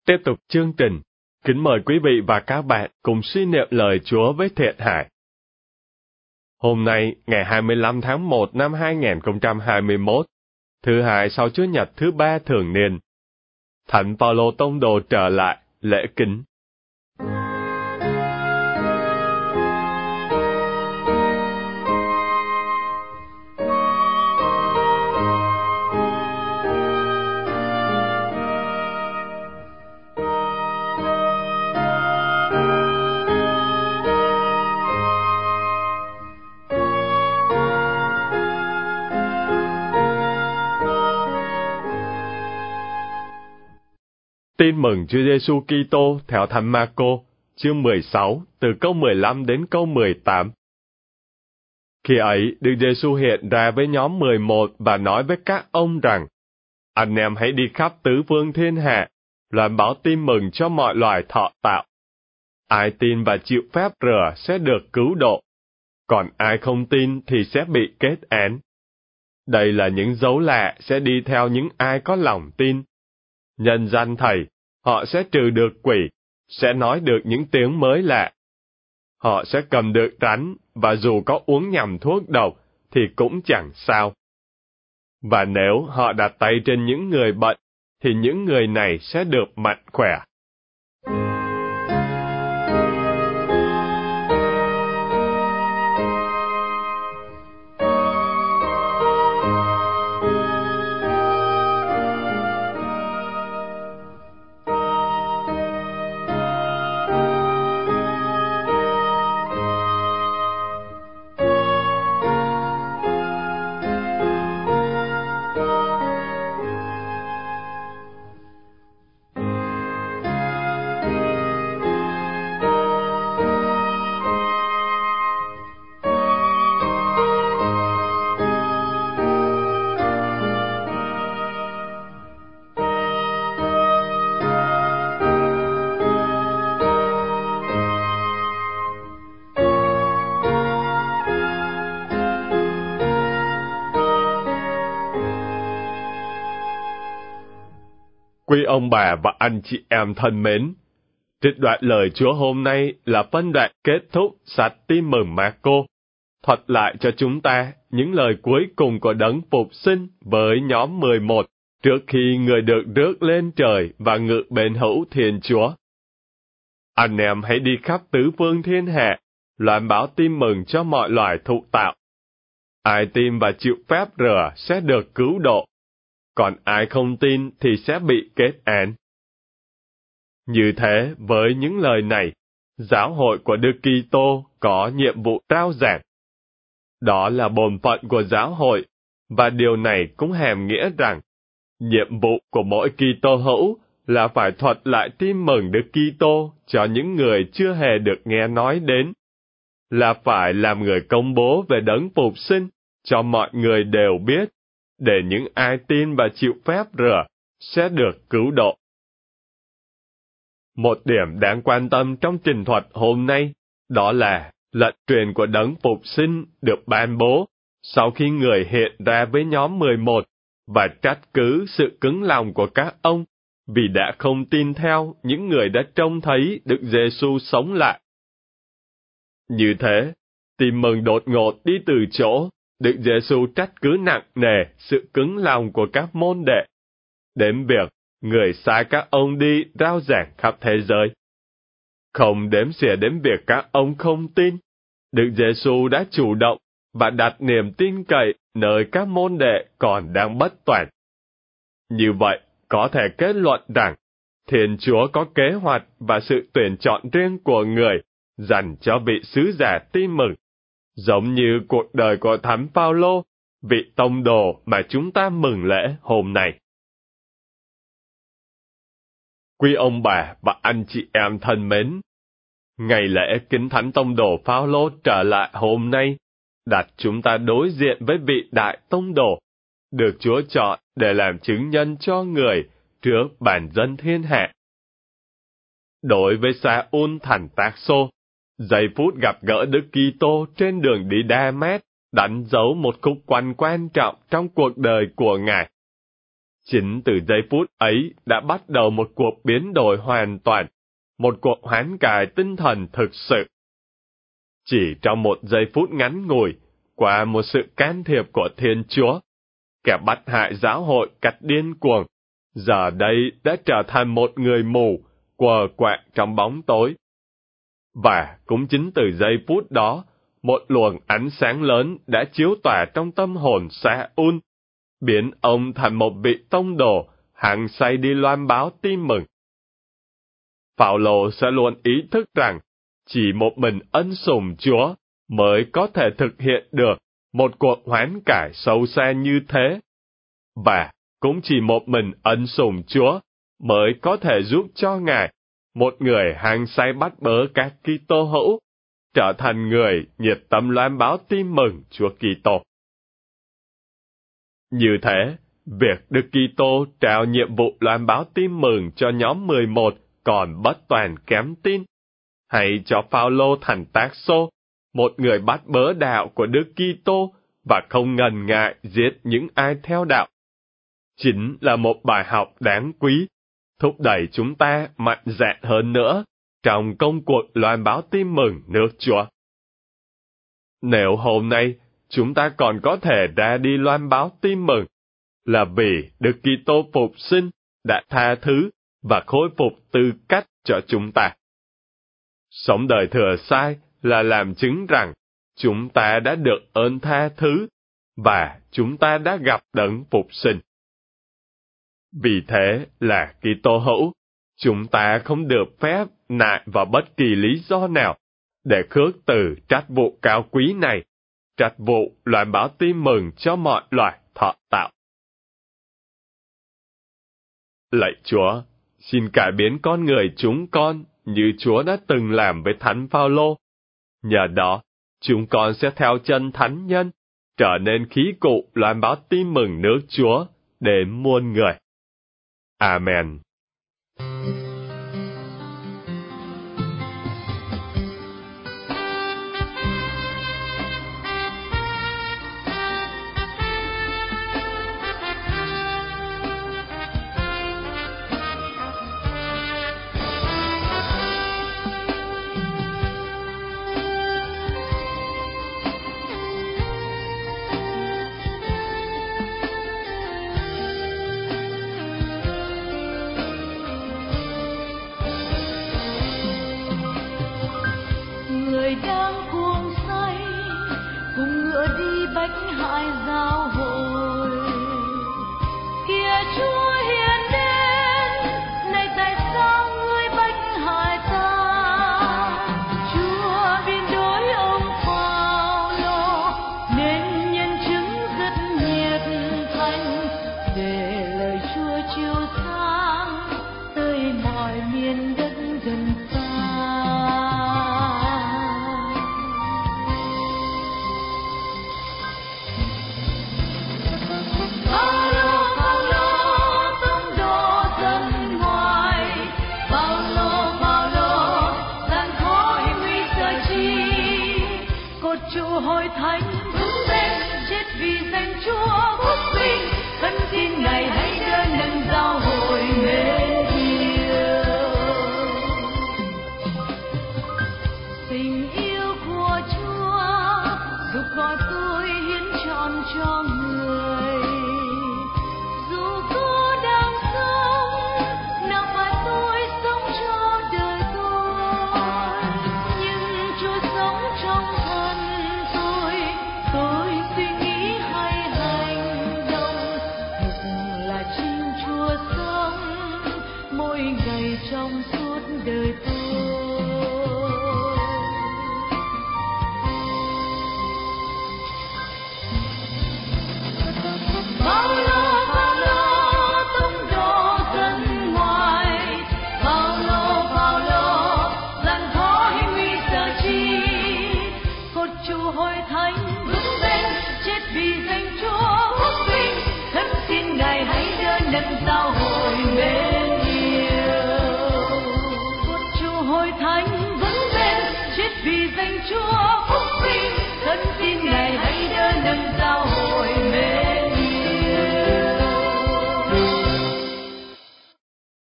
Tiếp tục chương trình, kính mời quý vị và các bạn cùng suy niệm lời Chúa với Thiện Hải. Hôm nay, ngày 25 tháng 1 năm 2021, thứ hai sau Chúa Nhật thứ ba thường niên, Thánh Phaolô tông đồ trở lại lễ kính. Tin mừng Chúa Giêsu Kitô theo Thánh Marco, chương 16, từ câu 15 đến câu 18. Khi ấy, Đức Giêsu hiện ra với nhóm 11 và nói với các ông rằng: Anh em hãy đi khắp tứ phương thiên hạ, loan báo tin mừng cho mọi loài thọ tạo. Ai tin và chịu phép rửa sẽ được cứu độ, còn ai không tin thì sẽ bị kết án. Đây là những dấu lạ sẽ đi theo những ai có lòng tin. Nhân danh Thầy, họ sẽ trừ được quỷ, sẽ nói được những tiếng mới lạ. Họ sẽ cầm được rắn, và dù có uống nhầm thuốc độc, thì cũng chẳng sao. Và nếu họ đặt tay trên những người bệnh, thì những người này sẽ được mạnh khỏe. Quý ông bà và anh chị em thân mến, trích đoạn lời Chúa hôm nay là phân đoạn kết thúc sách Tin mừng Marco, thuật lại cho chúng ta những lời cuối cùng của Đấng Phục Sinh với nhóm 11 trước khi người được rước lên trời và ngự bên hữu Thiên Chúa. Anh em hãy đi khắp tứ phương thiên hạ, loan báo tin mừng cho mọi loài thụ tạo. Ai tin và chịu phép rửa sẽ được cứu độ, còn ai không tin thì sẽ bị kết án. Như thế, với những lời này, giáo hội của Đức Kitô có nhiệm vụ rao giảng. Đó là bổn phận của giáo hội, và điều này cũng hàm nghĩa rằng, nhiệm vụ của mỗi Kitô hữu là phải thuật lại tin mừng Đức Kitô cho những người chưa hề được nghe nói đến, là phải làm người công bố về Đấng Phục Sinh cho mọi người đều biết, để những ai tin và chịu phép rửa sẽ được cứu độ. Một điểm đáng quan tâm trong trình thuật hôm nay, đó là lệnh truyền của Đấng Phục Sinh được ban bố sau khi người hiện ra với nhóm 11 và trách cứ sự cứng lòng của các ông vì đã không tin theo những người đã trông thấy Đức Giêsu sống lại. Như thế, tin mừng đột ngột đi từ chỗ Đức Giêsu trách cứ nặng nề sự cứng lòng của các môn đệ, đến việc người sai các ông đi rao giảng khắp thế giới. Không đếm xỉa đến việc các ông không tin, Đức Giêsu đã chủ động và đặt niềm tin cậy nơi các môn đệ còn đang bất toản. Như vậy, có thể kết luận rằng, Thiên Chúa có kế hoạch và sự tuyển chọn riêng của người dành cho vị sứ giả tin mừng, giống như cuộc đời của Thánh Phaolô, vị tông đồ mà chúng ta mừng lễ hôm nay. Quý ông bà và anh chị em thân mến, ngày lễ kính Thánh Tông đồ Phaolô trở lại hôm nay đặt chúng ta đối diện với vị đại tông đồ, được Chúa chọn để làm chứng nhân cho người trước bản dân thiên hạ. Đối với Sa-ul thành Tác-xô, giây phút gặp gỡ Đức Kitô trên đường đi Đa-mét đánh dấu một khúc quanh quan trọng trong cuộc đời của Ngài. Chính từ giây phút ấy đã bắt đầu một cuộc biến đổi hoàn toàn, một cuộc hoán cải tinh thần thực sự. Chỉ trong một giây phút ngắn ngủi, qua một sự can thiệp của Thiên Chúa, kẻ bắt hại giáo hội cách điên cuồng, giờ đây đã trở thành một người mù, quờ quạng trong bóng tối. Và cũng chính từ giây phút đó, một luồng ánh sáng lớn đã chiếu tỏa trong tâm hồn Sa-ul, biến ông thành một vị tông đồ, hăng say đi loan báo tin mừng. Phao-lô sẽ luôn ý thức rằng, chỉ một mình ân sủng Chúa mới có thể thực hiện được một cuộc hoán cải sâu xa như thế. Và cũng chỉ một mình ân sủng Chúa mới có thể giúp cho Ngài, một người hăng say bắt bớ các Kitô hữu, trở thành người nhiệt tâm loan báo tin mừng Chúa Kitô. Như thế, việc Đức Kitô trao nhiệm vụ loan báo tin mừng cho nhóm 11 còn bất toàn kém tin, hay cho Phao-lô thành Tác-xô, một người bắt bớ đạo của Đức Kitô và không ngần ngại giết những ai theo đạo, chính là một bài học đáng quý, thúc đẩy chúng ta mạnh dạn hơn nữa trong công cuộc loan báo tin mừng nước Chúa. Nếu hôm nay chúng ta còn có thể ra đi loan báo tin mừng, là vì Đức Kitô phục sinh đã tha thứ và khôi phục tư cách cho chúng ta. Sống đời thừa sai là làm chứng rằng chúng ta đã được ơn tha thứ và chúng ta đã gặp đấng phục sinh. Vì thế là Kitô hữu, chúng ta không được phép nại vào bất kỳ lý do nào để khước từ trách vụ cao quý này, trách vụ loan báo tin mừng cho mọi loài thọ tạo. Lạy Chúa, xin cải biến con người chúng con như Chúa đã từng làm với Thánh Phao-lô. Nhờ đó, chúng con sẽ theo chân Thánh Nhân, trở nên khí cụ loan báo tin mừng nước Chúa đến muôn người. Amen. Người đang cuồng say cùng ngựa đi bách hại giao